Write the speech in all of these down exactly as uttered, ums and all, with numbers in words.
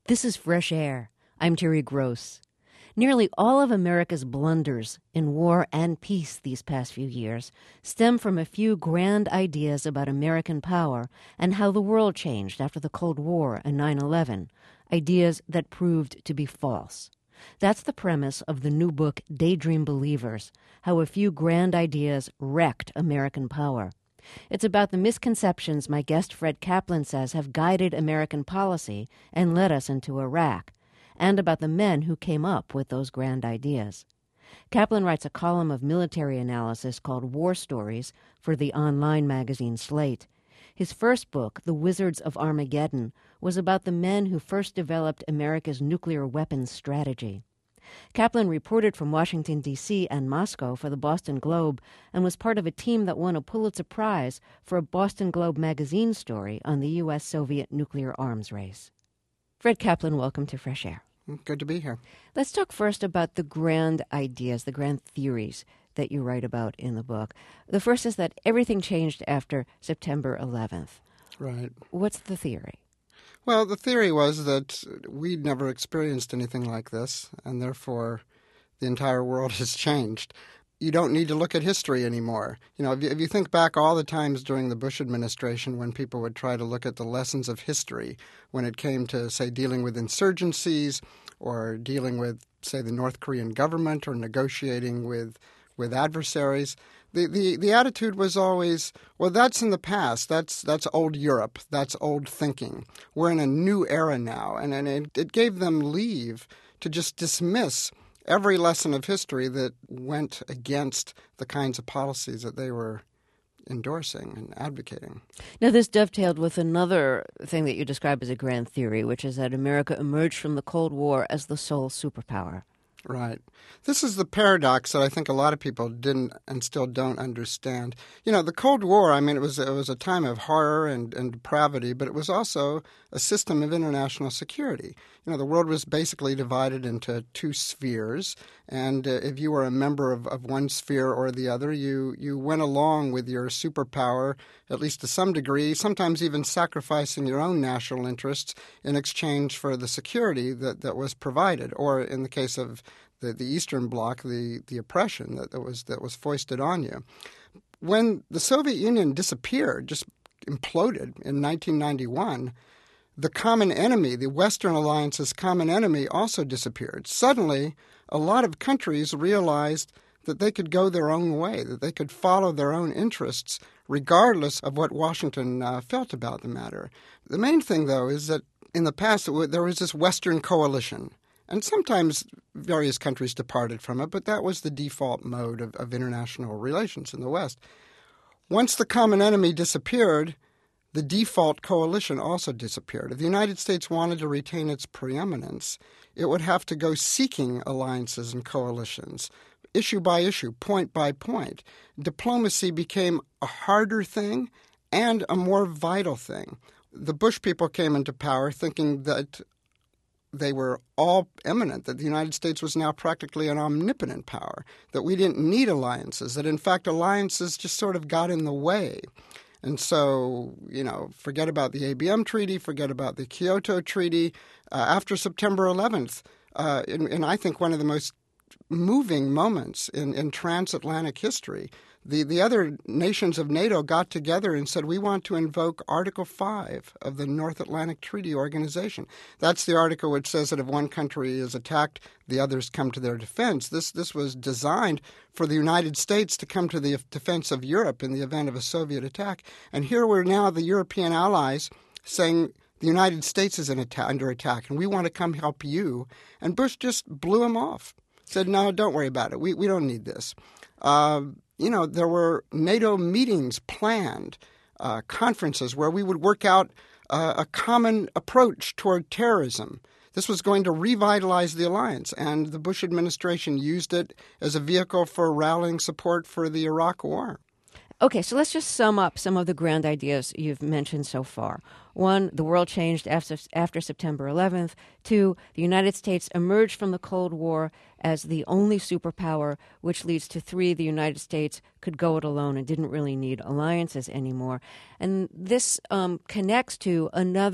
This is Fresh Air. I'm Terry Gross. Nearly all of America's blunders in war and peace these past few years stem from a few grand ideas about American power and how the world changed after the Cold War and nine eleven, ideas that proved to be false. That's the premise of the new book Daydream Believers, How a Few Grand Ideas Wrecked American Power. It's about the misconceptions my guest Fred Kaplan says have guided American policy and led us into Iraq, and about the men who came up with those grand ideas. Kaplan writes a column of military analysis called War Stories for the online magazine Slate. His first book, The Wizards of Armageddon, was about the men who first developed America's nuclear weapons strategy. Kaplan reported from Washington, D C and Moscow for the Boston Globe and was part of a team that won a Pulitzer Prize for a Boston Globe magazine story on the U S Soviet nuclear arms race. Fred Kaplan, welcome to Fresh Air. Good to be here. Let's talk first about the grand ideas, the grand theories that you write about in the book. The first is that everything changed after September eleventh. Right. What's the theory? Well, the theory was that we'd never experienced anything like this, and therefore the entire world has changed. You don't need to look at history anymore. You know, if you, if you think back all the times during the Bush administration when people would try to look at the lessons of history when it came to, say, dealing with insurgencies or dealing with, say, the North Korean government or negotiating with with adversaries, the, the, the attitude was always, well, that's in the past. That's that's old Europe. That's old thinking. We're in a new era now. And, and it, it gave them leave to just dismiss every lesson of history that went against the kinds of policies that they were endorsing and advocating. Now, this dovetailed with another thing that you describe as a grand theory, which is that America emerged from the Cold War as the sole superpower. Right. This is the paradox that I think a lot of people didn't and still don't understand. You know, the Cold War, I mean, it was it was a time of horror and, and depravity, but it was also a system of international security. You know, the world was basically divided into two spheres, and uh, if you were a member of, of one sphere or the other, you, you went along with your superpower, at least to some degree, sometimes even sacrificing your own national interests in exchange for the security that, that was provided, or in the case of the, the Eastern Bloc, the, the oppression that, that was that was foisted on you. When the Soviet Union disappeared, just imploded in nineteen ninety-one, the common enemy, the Western alliance's common enemy, also disappeared. Suddenly, a lot of countries realized that they could go their own way, that they could follow their own interests, regardless of what Washington uh, felt about the matter. The main thing, though, is that in the past there was this Western coalition. And sometimes various countries departed from it, but that was the default mode of, of international relations in the West. Once the common enemy disappeared, the default coalition also disappeared. If the United States wanted to retain its preeminence, it would have to go seeking alliances and coalitions, issue by issue, point by point. Diplomacy became a harder thing and a more vital thing. The Bush people came into power thinking that they were all eminent, that the United States was now practically an omnipotent power, that we didn't need alliances, that in fact alliances just sort of got in the way. And so, you know, forget about the A B M Treaty, forget about the Kyoto Treaty. Uh, after September eleventh, uh, and, and I think one of the most moving moments in, in transatlantic history, the, the other nations of NATO got together and said, we want to invoke Article five of the North Atlantic Treaty Organization. That's the article which says that if one country is attacked, the others come to their defense. This, this was designed for the United States to come to the defense of Europe in the event of a Soviet attack. And here we're now the European allies saying the United States is in atta- under attack and we want to come help you. And Bush just blew him off. Said, no, don't worry about it. We we don't need this. Uh, you know, there were NATO meetings planned, uh, conferences where we would work out uh, a common approach toward terrorism. This was going to revitalize the alliance, and the Bush administration used it as a vehicle for rallying support for the Iraq War. Okay, so let's just sum up some of the grand ideas you've mentioned so far. One, the world changed after, after September eleventh. Two, the United States emerged from the Cold War as the only superpower, which leads to three, the United States could go it alone and didn't really need alliances anymore. And this um, connects to another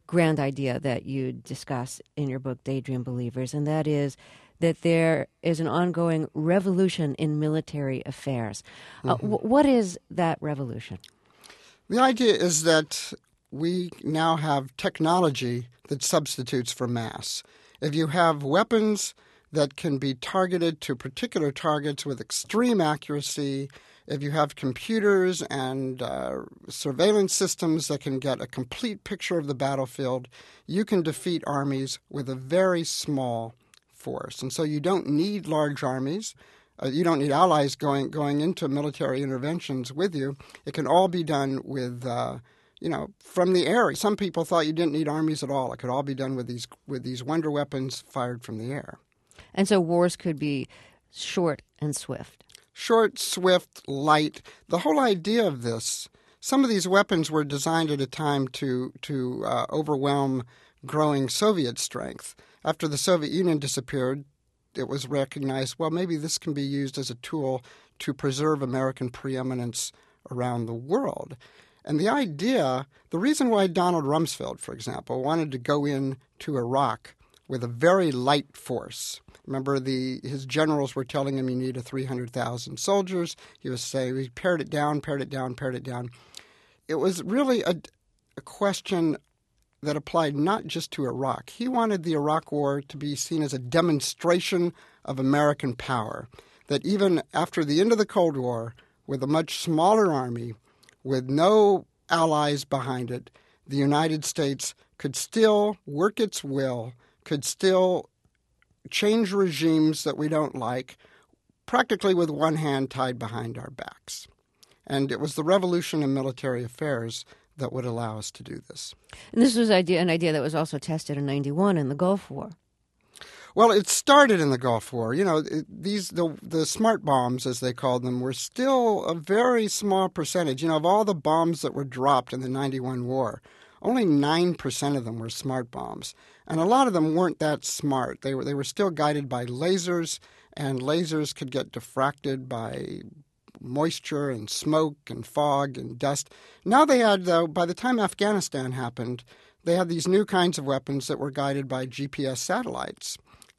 grand idea that you discuss in your book, Daydream Believers, and that is that there is an ongoing revolution in military affairs. Mm-hmm. Uh, w- what is that revolution? The idea is that we now have technology that substitutes for mass. If you have weapons that can be targeted to particular targets with extreme accuracy, if you have computers and uh, surveillance systems that can get a complete picture of the battlefield, you can defeat armies with a very small force. And so you don't need large armies. Uh, you don't need allies going going into military interventions with you. It can all be done with, uh, you know, from the air. Some people thought you didn't need armies at all. It could all be done with these with these wonder weapons fired from the air. And so wars could be short and swift. Short, swift, light. The whole idea of this, some of these weapons were designed at a time to, to uh, overwhelm growing Soviet strength. After the Soviet Union disappeared, it was recognized, well, maybe this can be used as a tool to preserve American preeminence around the world. And the idea, the reason why Donald Rumsfeld, for example, wanted to go into Iraq with a very light force. Remember, the his generals were telling him you need a three hundred thousand soldiers. He was saying, he pared it down, pared it down, pared it down. It was really a, a question that applied not just to Iraq. He wanted the Iraq War to be seen as a demonstration of American power, that even after the end of the Cold War, with a much smaller army, with no allies behind it, the United States could still work its will, could still change regimes that we don't like, practically with one hand tied behind our backs. And it was the revolution in military affairs that would allow us to do this. And this was idea, an idea that was also tested in ninety-one in the Gulf War. Well, it started in the Gulf War. You know, it, these the the smart bombs, as they called them, were still a very small percentage. You know, of all the bombs that were dropped in the ninety-one war, only nine percent of them were smart bombs. And a lot of them weren't that smart. They were they were still guided by lasers, and lasers could get diffracted by moisture and smoke and fog and dust. Now they had, though, by the time Afghanistan happened, they had these new kinds of weapons that were guided by G P S satellites.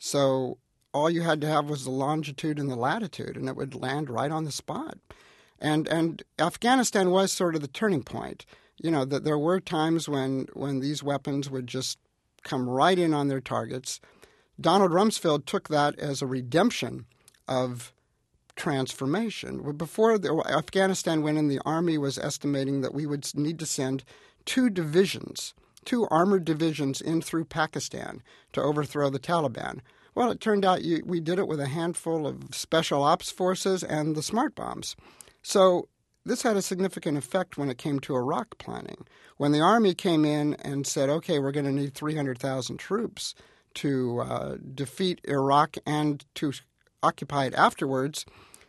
So all you had to have was the longitude and the latitude, and it would land right on the spot. And and Afghanistan was sort of the turning point. You know, that there were times when, when these weapons would just come right in on their targets. Donald Rumsfeld took that as a redemption of transformation. Before the, Afghanistan went in, the Army was estimating that we would need to send two divisions, two armored divisions in through Pakistan to overthrow the Taliban. Well, it turned out you, we did it with a handful of special ops forces and the smart bombs. So this had a significant effect when it came to Iraq planning. When the Army came in and said, okay, we're going to need three hundred thousand troops to uh, defeat Iraq and to occupy it afterwards,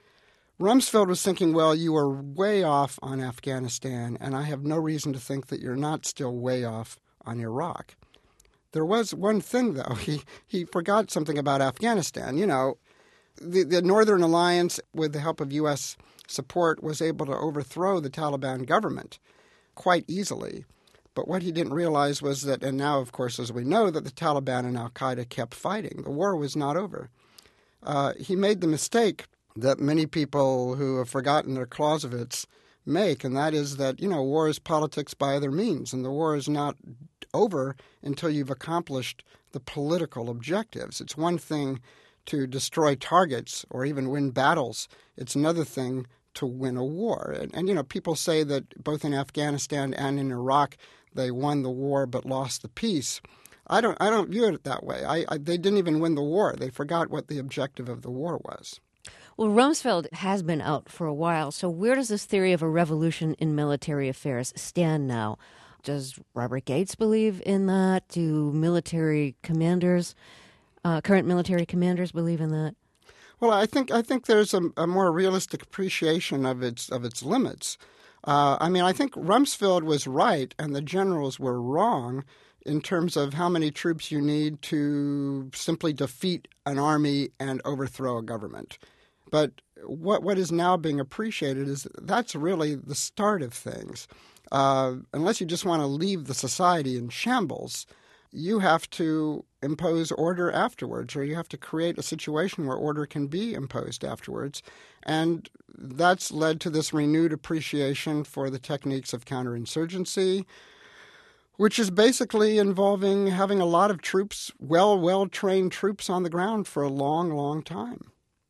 Rumsfeld was thinking, well, you are way off on Afghanistan, and I have no reason to think that you're not still way off on Iraq. There was one thing, though. He, he forgot something about Afghanistan. You know, the, the Northern Alliance, with the help of U S support, was able to overthrow the Taliban government quite easily. But what he didn't realize was that, and now, of course, as we know, that the Taliban and al-Qaeda kept fighting. The war was not over. Uh, he made the mistake that many people who have forgotten their Clausewitz make, and that is that, you know, war is politics by other means, and the war is not over until you've accomplished the political objectives. It's one thing to destroy targets or even win battles. It's another thing to win a war. And, and, you know, people say that both in Afghanistan and in Iraq, they won the war but lost the peace. I don't I don't view it that way. I, I, they didn't even win the war. They forgot what the objective of the war was. Well, Rumsfeld has been out for a while, so where does this theory of a revolution in military affairs stand now? Does Robert Gates believe in that? Do military commanders, uh, current military commanders believe in that? Well, I think I think there's a, a more realistic appreciation of its of its limits. Uh, I mean, I think Rumsfeld was right and the generals were wrong in terms of how many troops you need to simply defeat an army and overthrow a government. But what what is now being appreciated is that's really the start of things. uh, unless you just want to leave the society in shambles, you have to impose order afterwards, or you have to create a situation where order can be imposed afterwards. And that's led to this renewed appreciation for the techniques of counterinsurgency, which is basically involving having a lot of troops, well, well-trained troops on the ground for a long, long time.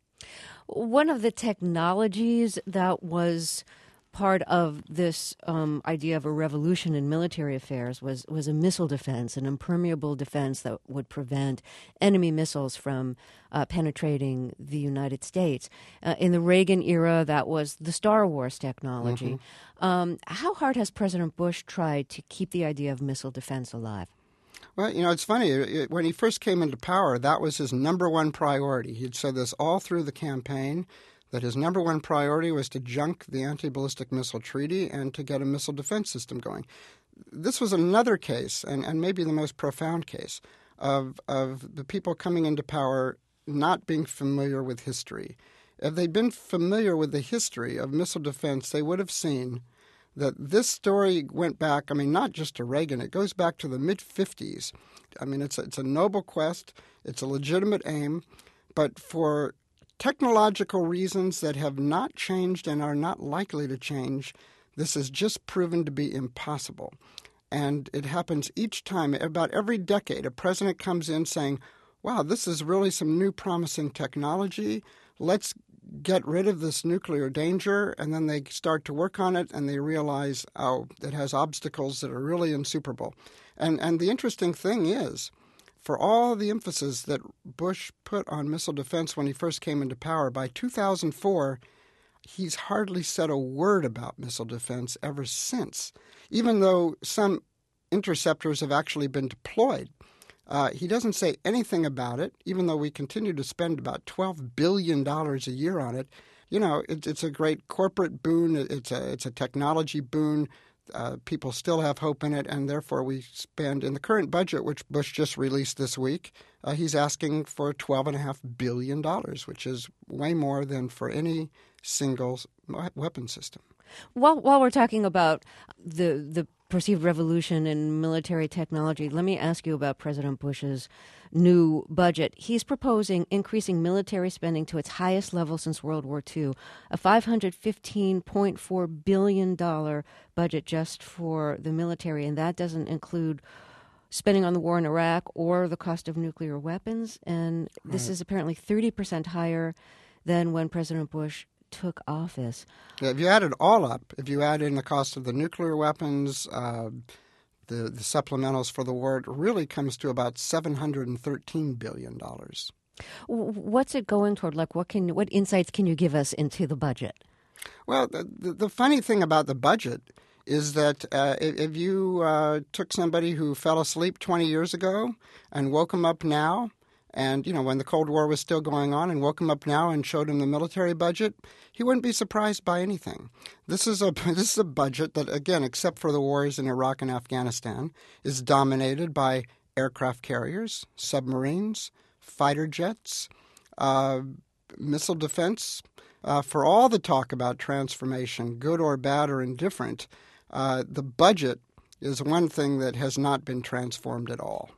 One of the technologies that was part of this um, idea of a revolution in military affairs was, was a missile defense, an impermeable defense that would prevent enemy missiles from uh, penetrating the United States. Uh, in the Reagan era, that was the Star Wars technology. Mm-hmm. Um, how hard has President Bush tried to keep the idea of missile defense alive? Well, you know, it's funny. It, when he first came into power, that was his number one priority. He'd said this all through the campaign, that his number one priority was to junk the anti-ballistic missile treaty and to get a missile defense system going. This was another case, and, and maybe the most profound case, of, of the people coming into power not being familiar with history. If they'd been familiar with the history of missile defense, they would have seen that this story went back, I mean, not just to Reagan. It goes back to the mid-fifties. I mean, it's a, it's a noble quest. It's a legitimate aim. But for technological reasons that have not changed and are not likely to change, this has just proven to be impossible. And it happens each time. About every decade, a president comes in saying, wow, this is really some new promising technology. Let's get rid of this nuclear danger. And then they start to work on it and they realize, oh, it has obstacles that are really insuperable. And, and the interesting thing is, for all the emphasis that Bush put on missile defense when he first came into power, by two thousand four, he's hardly said a word about missile defense ever since, even though some interceptors have actually been deployed. Uh, he doesn't say anything about it, even though we continue to spend about twelve billion dollars a year on it. You know, it, it's a great corporate boon. It's a, it's a technology boon. Uh, people still have hope in it, and therefore we spend, in the current budget, which Bush just released this week, uh, he's asking for twelve point five billion dollars, which is way more than for any single weapon system. While, while we're talking about the the perceived revolution in military technology, let me ask you about President Bush's new budget. He's proposing increasing military spending to its highest level since World War Two, a five hundred fifteen point four billion dollars budget just for the military, and that doesn't include spending on the war in Iraq or the cost of nuclear weapons. And this right. is apparently thirty percent higher than when President Bush took office. Yeah, if you add it all up, if you add in the cost of the nuclear weapons, uh, the, the supplementals for the war, it really comes to about seven hundred thirteen billion dollars. What's it going toward? Like, what can what insights can you give us into the budget? Well, the, the, the funny thing about the budget is that uh, if, if you uh, took somebody who fell asleep twenty years ago and woke him up now, and, you know, when the Cold War was still going on, and woke him up now and showed him the military budget, he wouldn't be surprised by anything. This is a this is a budget that, again, except for the wars in Iraq and Afghanistan, is dominated by aircraft carriers, submarines, fighter jets, uh, missile defense. Uh, for all the talk about transformation, good or bad or indifferent, uh, the budget is one thing that has not been transformed at all.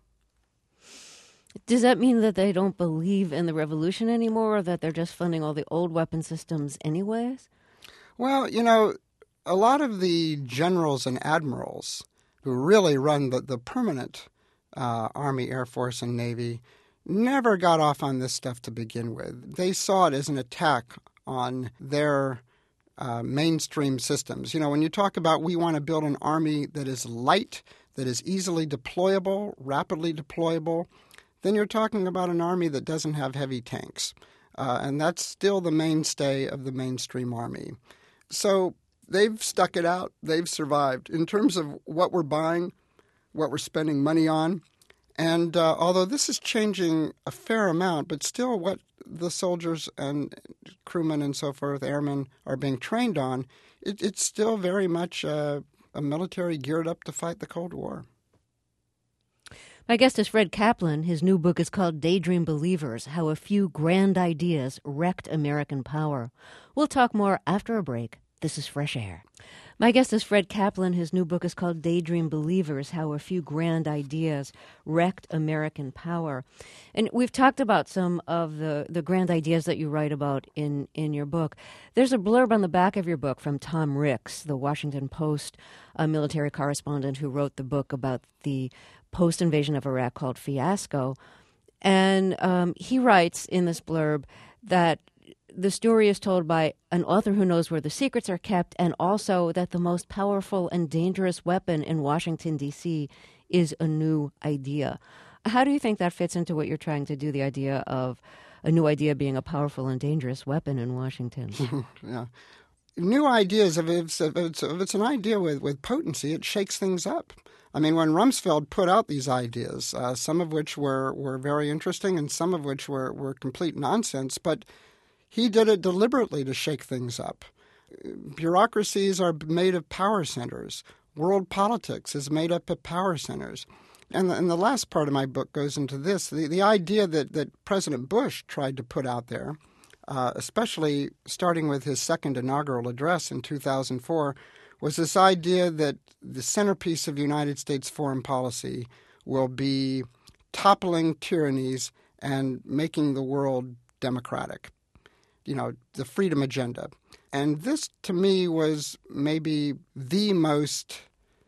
Does that mean that they don't believe in the revolution anymore, or that they're just funding all the old weapon systems anyways? Well, you know, a lot of the generals and admirals who really run the, the permanent uh, Army, Air Force, and Navy never got off on this stuff to begin with. They saw it as an attack on their uh, mainstream systems. You know, when you talk about we want to build an army that is light, that is easily deployable, rapidly deployable, then you're talking about an army that doesn't have heavy tanks. Uh, and that's still the mainstay of the mainstream army. So they've stuck it out. They've survived. In terms of what we're buying, what we're spending money on, and uh, although this is changing a fair amount, but still what the soldiers and crewmen and so forth, airmen, are being trained on, it, it's still very much uh, a military geared up to fight the Cold War. My guest is Fred Kaplan. His new book is called Daydream Believers, How a Few Grand Ideas Wrecked American Power. We'll talk more after a break. This is Fresh Air. My guest is Fred Kaplan. His new book is called Daydream Believers, How a Few Grand Ideas Wrecked American Power. And we've talked about some of the, the grand ideas that you write about in, in your book. There's a blurb on the back of your book from Tom Ricks, the Washington Post uh, military correspondent who wrote the book about the post-invasion of Iraq called Fiasco. And um, he writes in this blurb that the story is told by an author who knows where the secrets are kept, and also that the most powerful and dangerous weapon in Washington, D C is a new idea. How do you think that fits into what you're trying to do, the idea of a new idea being a powerful and dangerous weapon in Washington? Yeah. New ideas, if it's, if it's, if it's an idea with, with potency, it shakes things up. I mean, when Rumsfeld put out these ideas, uh, some of which were, were very interesting and some of which were, were complete nonsense, but he did it deliberately to shake things up. Bureaucracies are made of power centers. World politics is made up of power centers. And the, and the last part of my book goes into this. The, the idea that, that President Bush tried to put out there, uh, especially starting with his second inaugural address in two thousand four, was this idea that the centerpiece of United States foreign policy will be toppling tyrannies and making the world democratic. You know, the freedom agenda. And this, to me, was maybe the most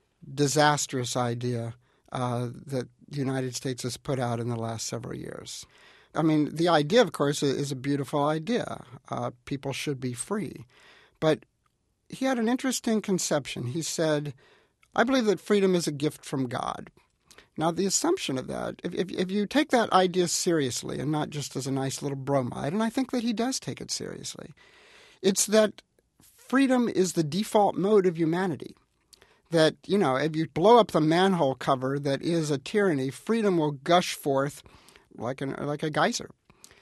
disastrous idea uh, that the United States has put out in the last several years. I mean, the idea, of course, is a beautiful idea. Uh, people should be free. But he had an interesting conception. He said, I believe that freedom is a gift from God. Now, the assumption of that, if, if if you take that idea seriously and not just as a nice little bromide, and I think that he does take it seriously, it's that freedom is the default mode of humanity. That, you know, if you blow up the manhole cover that is a tyranny, freedom will gush forth like, an, like a geyser.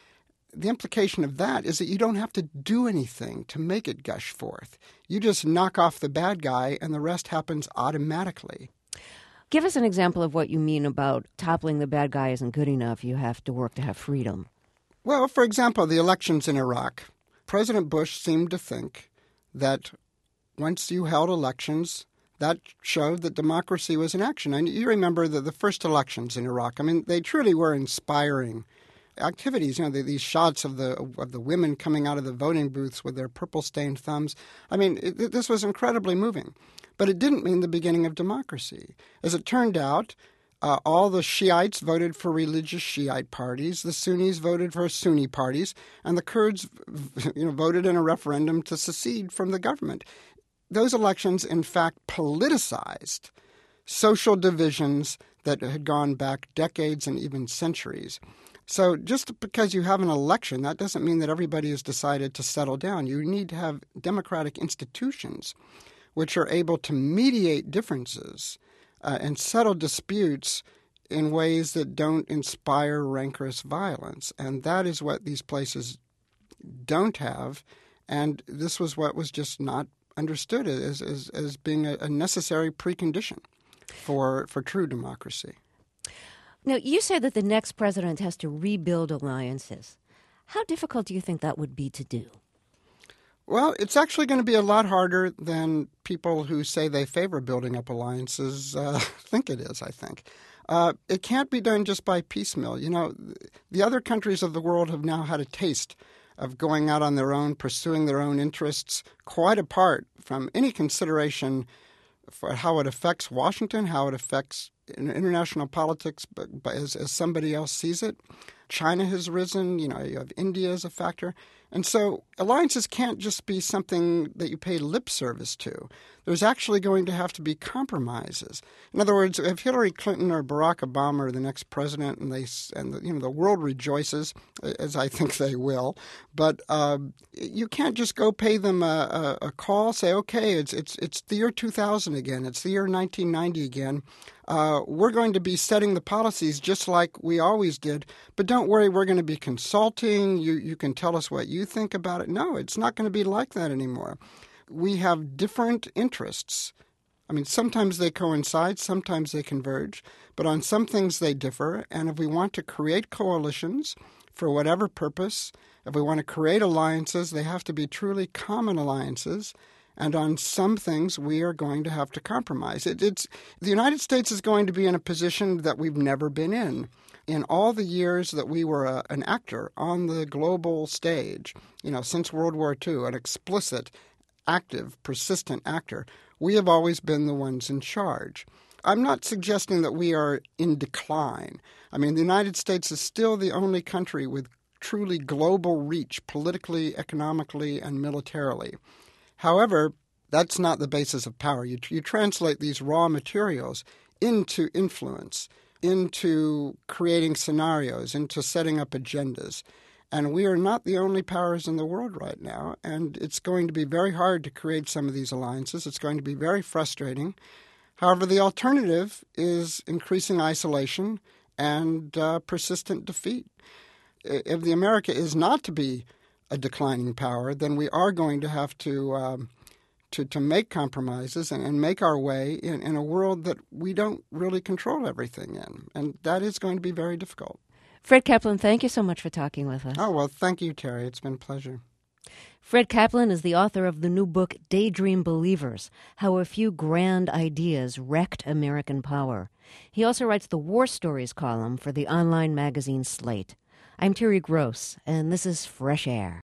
The implication of that is that you don't have to do anything to make it gush forth. You just knock off the bad guy and the rest happens automatically. Give us an example of what you mean about toppling the bad guy isn't good enough. You have to work to have freedom. Well, for example, the elections in Iraq. President Bush seemed to think that once you held elections, that showed that democracy was in action. And you remember the, the first elections in Iraq. I mean, they truly were inspiring activities. You know, the, these shots of the of the women coming out of the voting booths with their purple-stained thumbs. I mean, it, this was incredibly moving. But it didn't mean the beginning of democracy. As it turned out, uh, all the Shiites voted for religious Shiite parties, the Sunnis voted for Sunni parties, and the Kurds, you know, voted in a referendum to secede from the government. Those elections, in fact, politicized social divisions that had gone back decades and even centuries. So just because you have an election, that doesn't mean that everybody has decided to settle down. You need to have democratic institutions which are able to mediate differences uh, and settle disputes in ways that don't inspire rancorous violence. And that is what these places don't have. And this was what was just not understood as, as, as being a, a necessary precondition for, for true democracy. Now, you said that the next president has to rebuild alliances. How difficult do you think that would be to do? Well, it's actually going to be a lot harder than people who say they favor building up alliances uh, think it is, I think. Uh, it can't be done just by piecemeal. You know, the other countries of the world have now had a taste of going out on their own, pursuing their own interests, quite apart from any consideration for how it affects Washington, how it affects international politics, but, but as, as somebody else sees it. China has risen, you know, you have India as a factor. And so alliances can't just be something that you pay lip service to. There's actually going to have to be compromises. In other words, if Hillary Clinton or Barack Obama are the next president, and they and the, you know the world rejoices, as I think they will, but uh, you can't just go pay them a, a, a call, say, okay, it's it's it's the year two thousand again, it's the year nineteen ninety again. Uh, we're going to be setting the policies just like we always did, but don't worry, we're going to be consulting. You you can tell us what you think about it. No, it's not going to be like that anymore. We have different interests. I mean, sometimes they coincide, sometimes they converge, but on some things they differ. And if we want to create coalitions for whatever purpose, if we want to create alliances, they have to be truly common alliances. And on some things, we are going to have to compromise. It, it's the United States is going to be in a position that we've never been in. In all the years that we were a, an actor on the global stage, you know, since World War Two, an explicit, active, persistent actor, we have always been the ones in charge. I'm not suggesting that we are in decline. I mean, the United States is still the only country with truly global reach politically, economically, and militarily. However, that's not the basis of power. You, you translate these raw materials into influence, into creating scenarios, into setting up agendas. And we are not the only powers in the world right now, and it's going to be very hard to create some of these alliances. It's going to be very frustrating. However, the alternative is increasing isolation and uh, persistent defeat. If the America is not to be a declining power, then we are going to have to um, to, to make compromises and, and make our way in, in a world that we don't really control everything in. And that is going to be very difficult. Fred Kaplan, thank you so much for talking with us. Oh, well, thank you, Terry. It's been a pleasure. Fred Kaplan is the author of the new book, Daydream Believers, How a Few Grand Ideas Wrecked American Power. He also writes the War Stories column for the online magazine Slate. I'm Terry Gross, and this is Fresh Air.